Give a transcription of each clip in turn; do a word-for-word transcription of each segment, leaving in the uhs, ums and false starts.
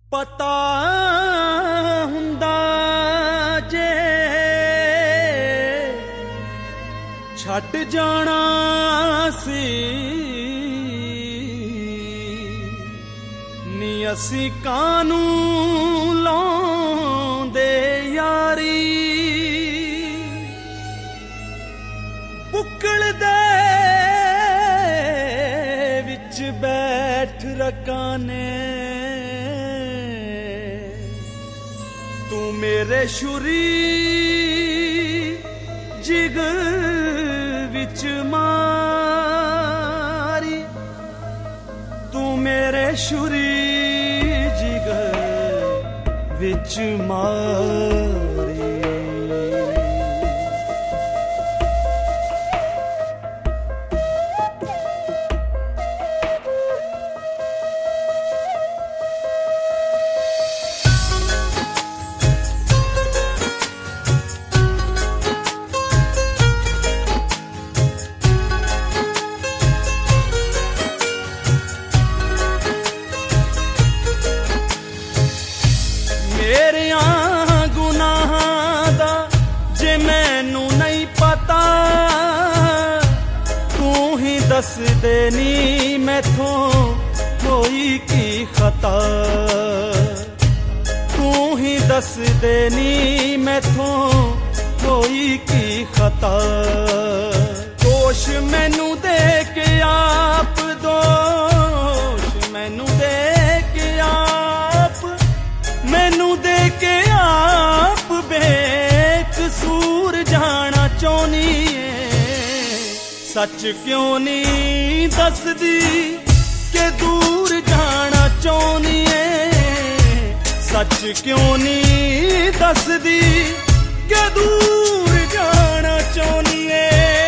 पता हुंदा जे छट जाना सी नी असी कानू लाउंदे यारी बुक्कल दे विच बैठ रकाने तू मेरे छुरी जिगर विच मारी तू मेरे छुरी जिगर विच मारी। दस देनी मैथों कोई की खता तू ही दस देनी मैथों कोई की खता दोष मैनू दे के आप दोष मैनू दे के आप मैनू दे के आप बेकसूर जाना चाहनी सच क्यों नहीं दसदी के दूर जाना चाहनी है सच क्यों नहीं दसदी के दूर जाना चाहनी है।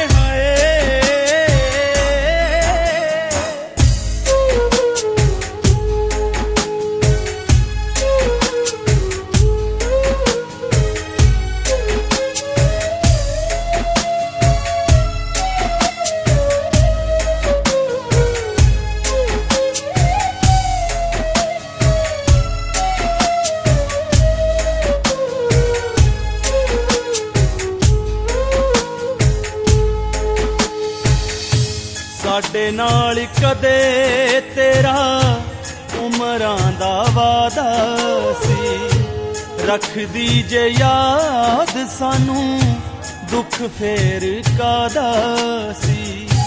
साडे नाल कदे तेरा उमरां दा वादा सी रख दीजे याद सानू दुख फेर कादा सी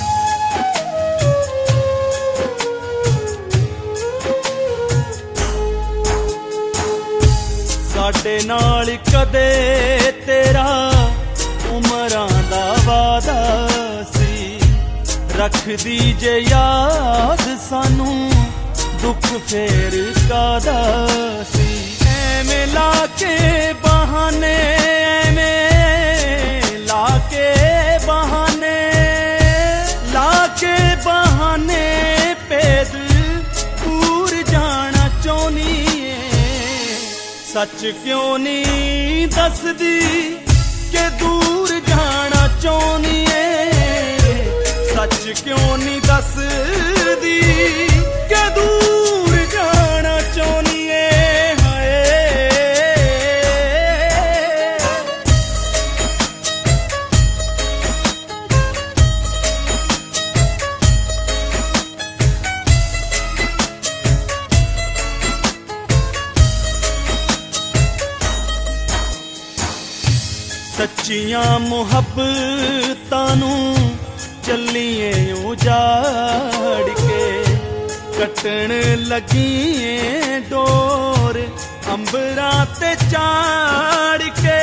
साडे नाल कदे तेरा उमरां दा वादा सी रख दीजे याद सानू दुख फेर कादा सी एवें लाके बहाने एवें लाके बहाने लाके बहाने पेद दूर जाना चाहनी सच क्यों नहीं दसदी के दूर जाना चाहनी सच क्यों नहीं दसदी के दूर जाना चाहनी हाय। सच्चियां मुहब्बतां नू चलिए उजाड़ के कटन लगिए डोर अंबरां ते चाड़ के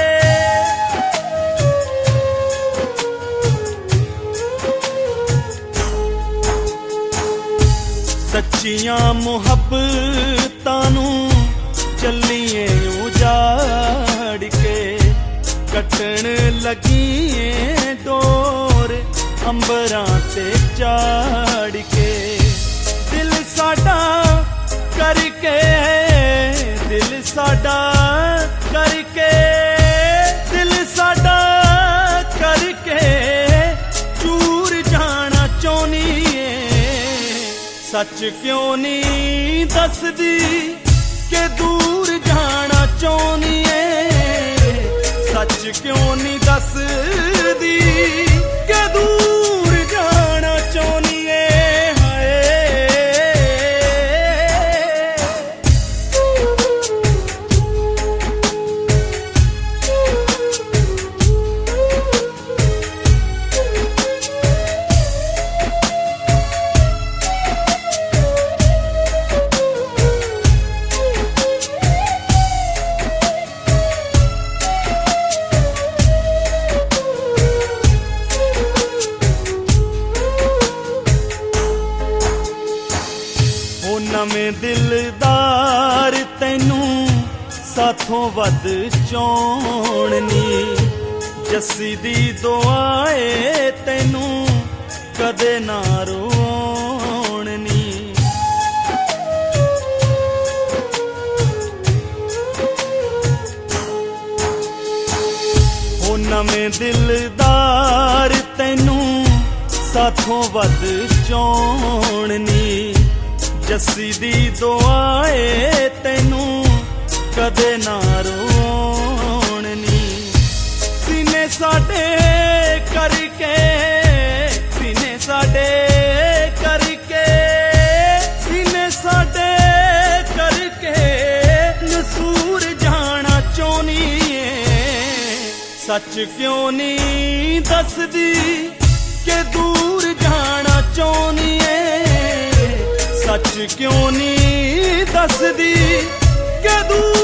सच्चियां मुहब्बतां नू चलिए उजाड़ के कटन लगिए डोर अंबरां ते चाड़ के दिल साडा करके दिल साडा करके दिल साडा करके चूर जाना चाहनी सच क्यों नहीं दसदी के दूर जाना चाहनी है सच क्यों नहीं दसदी के दूर जाना चाहनी नवें दिलदार तैनू साथों वध चौड़नी जस्सी दी दुआए तैनू कदे ना रोणनी ओ नवें दिलदार तैनू साथों वध चौड़नी जस्सी दी दुआए तैनू कदे ना रोणनी सीने साडे करके सीने साडे करके सीने साडे करके नसूर जाना चाहनी है सच क्यों नहीं दसदी के दूर जाना चाहनी है सच क्यों नहीं दसदी के दूर